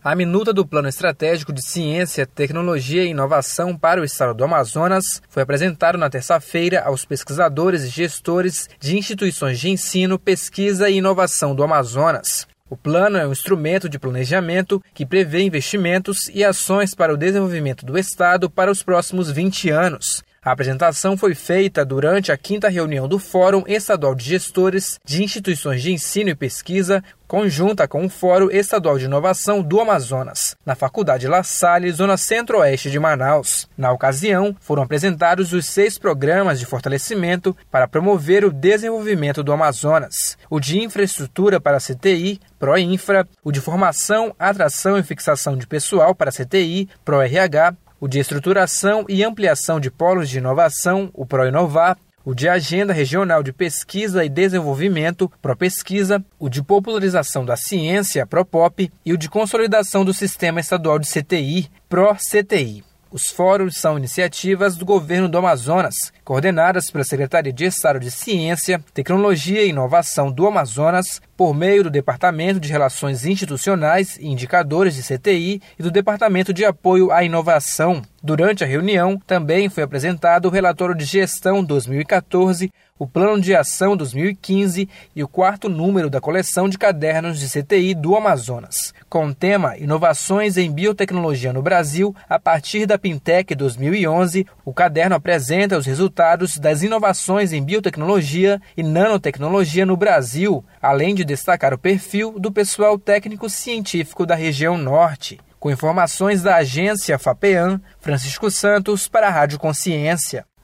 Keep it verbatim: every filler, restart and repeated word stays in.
A minuta do Plano Estratégico de Ciência, Tecnologia e Inovação para o Estado do Amazonas foi apresentada na terça-feira aos pesquisadores e gestores de instituições de ensino, pesquisa e inovação do Amazonas. O plano é um instrumento de planejamento que prevê investimentos e ações para o desenvolvimento do Estado para os próximos vinte anos. A apresentação foi feita durante a quinta reunião do Fórum Estadual de Gestores de Instituições de Ensino e Pesquisa, conjunta com o Fórum Estadual de Inovação do Amazonas, na Faculdade La Salle, zona centro-oeste de Manaus. Na ocasião, foram apresentados os seis programas de fortalecimento para promover o desenvolvimento do Amazonas: o de infraestrutura para a C T I, Proinfra, o de formação, atração e fixação de pessoal para a C T I, Pro-R H, o de estruturação e ampliação de polos de inovação, o Proinovar, o de Agenda Regional de Pesquisa e Desenvolvimento, Propesquisa, o de Popularização da Ciência, Propop, e o de Consolidação do Sistema Estadual de C T I, Pro-C T I. Os fóruns são iniciativas do governo do Amazonas, coordenadas pela Secretaria de Estado de Ciência, Tecnologia e Inovação do Amazonas, por meio do Departamento de Relações Institucionais e Indicadores de C T I e do Departamento de Apoio à Inovação. Durante a reunião, também foi apresentado o Relatório de Gestão dois mil e quatorze, o Plano de Ação dois mil e quinze e o quarto número da coleção de cadernos de C T I do Amazonas. Com o tema Inovações em Biotecnologia no Brasil, a partir da Pintec dois mil e onze, o caderno apresenta os resultados das inovações em biotecnologia e nanotecnologia no Brasil, além de destacar o perfil do pessoal técnico-científico da região norte. Com informações da agência FAPEAM, Francisco Santos para a Rádio Consciência.